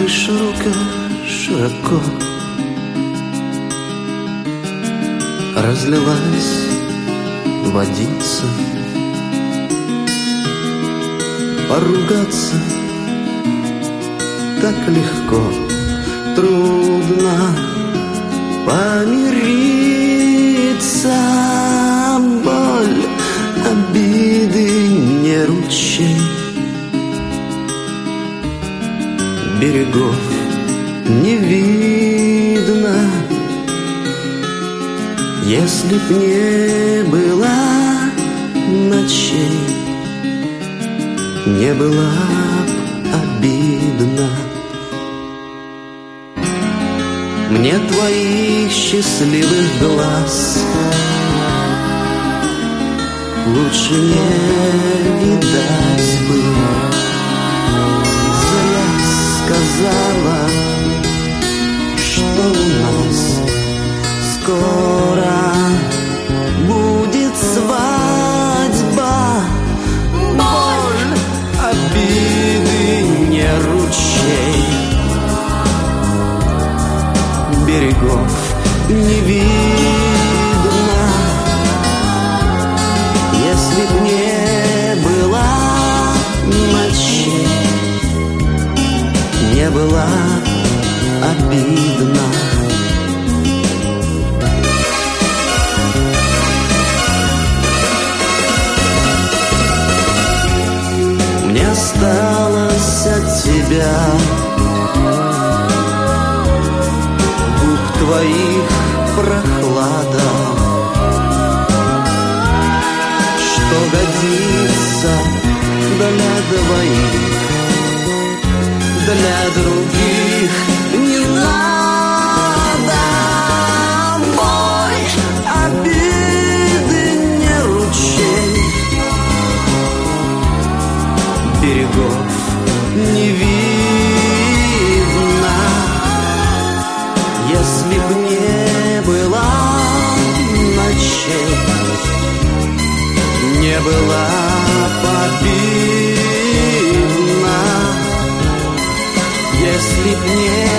широко, широко разлилась водица. Поругаться так легко, трудно помириться. Боль, обиды, не ручей, берегов не видно. Если б не было ночей, не было б обидно. Мне твоих счастливых глаз лучше не видать бы. Зря сказала, что у нас скоро будет свадьба. Боль, обиды, не ручей, берегов не видно. Если б не было ночей, не было обидно. Мне осталось от тебя губ твоих прохлада, что годится для двоих, для других не надо. Боль, обиды, не ручей, берегов не видно. Если б не было ночей, не было обидно. Если б не